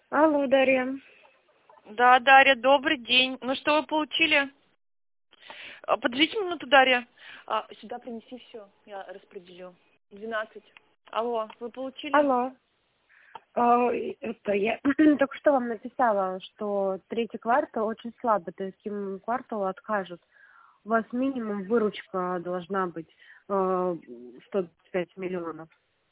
Алло, Дарья. Да, Дарья, добрый день. Ну что вы получили? Подождите минуту, Дарья. Сюда принеси все, я распределю. 12. Алло, вы получили? Алло. Это я только что вам написала, что третий квартал очень слабый, то есть им кварталу откажут. У вас минимум выручка должна быть 105 миллионов.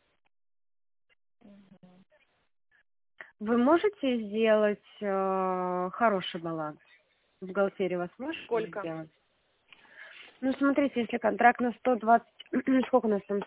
Вы можете сделать хороший баланс? В бухгалтерии вас можете Сколько? сделать? Ну, смотрите, если контракт на 120... Сколько у нас там?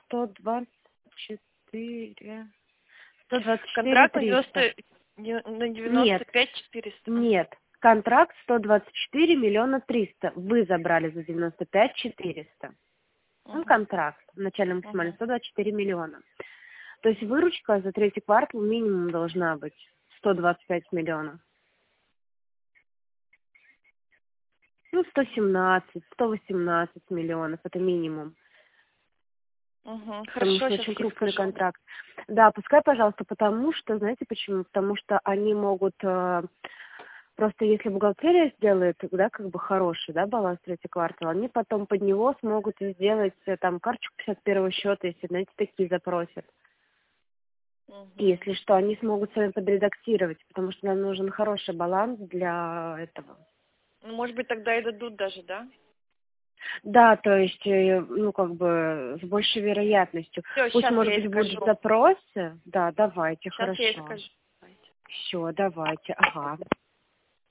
124... 124 Контракт на 300. 95 400. Нет. Контракт 124 миллиона 300. Вы забрали за 95 400. Ну, Угу. контракт. Начальный максимальный 124 миллиона. То есть выручка за третий квартал минимум должна быть 125 миллионов. Ну, 117, 118 миллионов. Это минимум. Угу. Потому Хорошо, что сейчас очень ей крупный скажу. контракт. Да, пускай, пожалуйста, потому что, знаете почему? Потому что они могут, просто если бухгалтерия сделает, да, как бы хороший, да, баланс третий квартал, они потом под него смогут сделать там карточку 51-го счета, если, знаете, такие запросят. И Угу. если что, они смогут сами подредактировать, потому что нам нужен хороший баланс для этого. Ну, может быть, тогда и дадут даже, да? Да, то есть, ну, как бы, с большей вероятностью. Все, Пусть, сейчас я может ей быть, будут скажу. запросы. Да, давайте, Сейчас я ей хорошо. скажу. Все, давайте, ага.